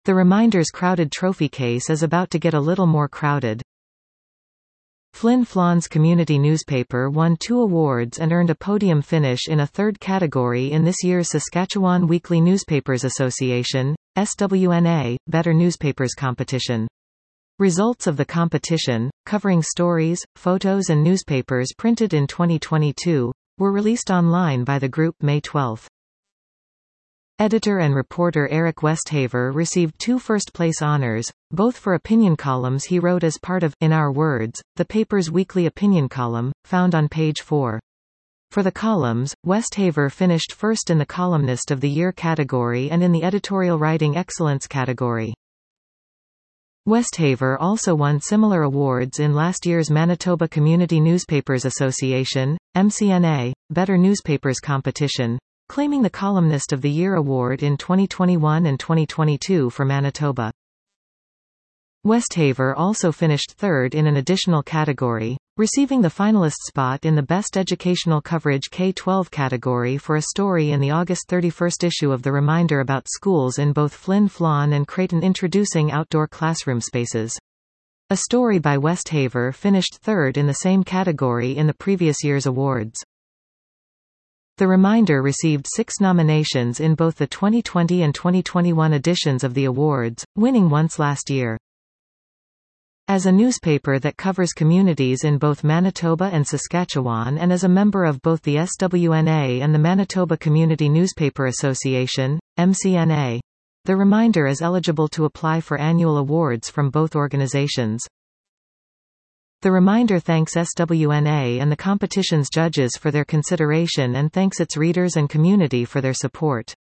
The Reminder's crowded trophy case is about to get a little more crowded. Flin Flon's community newspaper won 2 awards and earned a podium finish in a 3rd category in this year's Saskatchewan Weekly Newspapers Association, SWNA, Better Newspapers competition. Results of the competition, covering stories, photos and newspapers printed in 2022, were released online by the group May 12. Editor and reporter Eric Westhaver received 2 first-place honors, both for opinion columns he wrote as part of In Our Words, the paper's weekly opinion column, found on page 4. For the columns, Westhaver finished first in the Columnist of the Year category and in the Editorial Writing Excellence category. Westhaver also won similar awards in last year's Manitoba Community Newspapers Association, MCNA, Better Newspapers competition, claiming the Columnist of the Year award in 2021 and 2022 for Manitoba. Westhaver also finished 3rd in an additional category, receiving the finalist spot in the Best Educational Coverage K-12 category for a story in the August 31 issue of The Reminder about schools in both Flin Flon and Creighton introducing outdoor classroom spaces. A story by Westhaver finished 3rd in the same category in the previous year's awards. The Reminder received 6 nominations in both the 2020 and 2021 editions of the awards, winning once last year. As a newspaper that covers communities in both Manitoba and Saskatchewan and as a member of both the SWNA and the Manitoba Community Newspaper Association, MCNA, The Reminder is eligible to apply for annual awards from both organizations. The Reminder thanks SWNA and the competition's judges for their consideration and thanks its readers and community for their support.